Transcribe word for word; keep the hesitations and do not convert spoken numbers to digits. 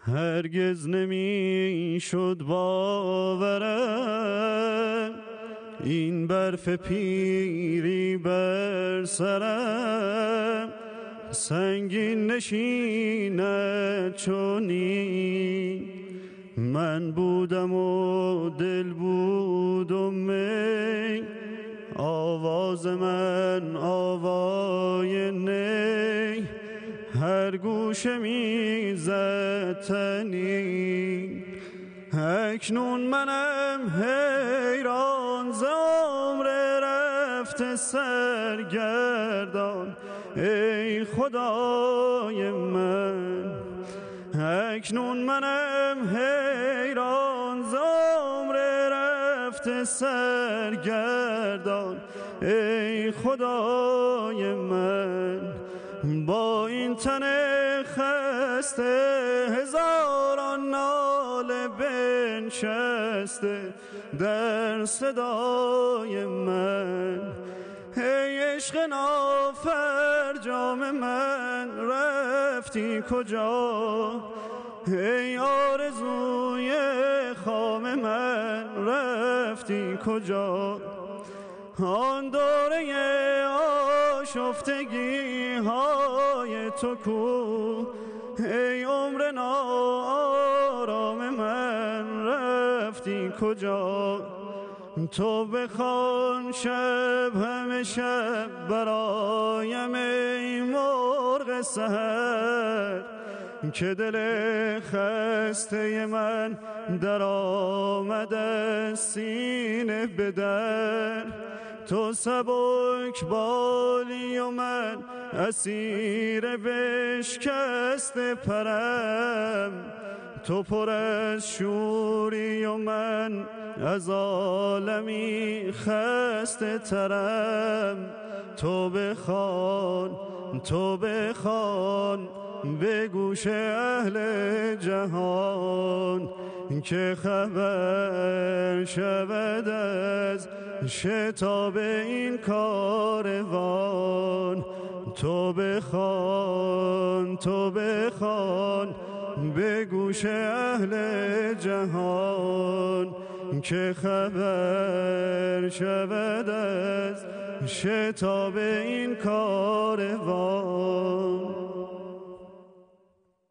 هرگز نمی شد باورم این برف پیری بر سرم سنگین نشیند چونی من بودم و دل بود و می آواز من آوای نی هر گوشه می زدنی اکنون منم حیران ز عمر رفته سرگردان ای خدای من اکنون منم حیران ز عمر رفته سرگردان ای خدای من با این تن خسته هزاران ناله بنشسته در صدای من ای عشق نافرجام من رفتی کجا ای آرزوی خام من رفتی کجا آن دوره آشفتگی های تو کو ای عمر ناآرام من رفتی کجا تو بخوان شب همه شب برایم ای مرغ سحر که دل خسته من در آمد از سینه به در تو سبک بالی و من اسیر بشکست پرم تو پر از شوری و من از عالمی خسته ترم تو بخوان تو بخوان به گوش اهل جهان که خبر شود از شتاب این کاروان تو بخوان تو بخوان به گوش اهل جهان که خبر شود از شتاب این کاروان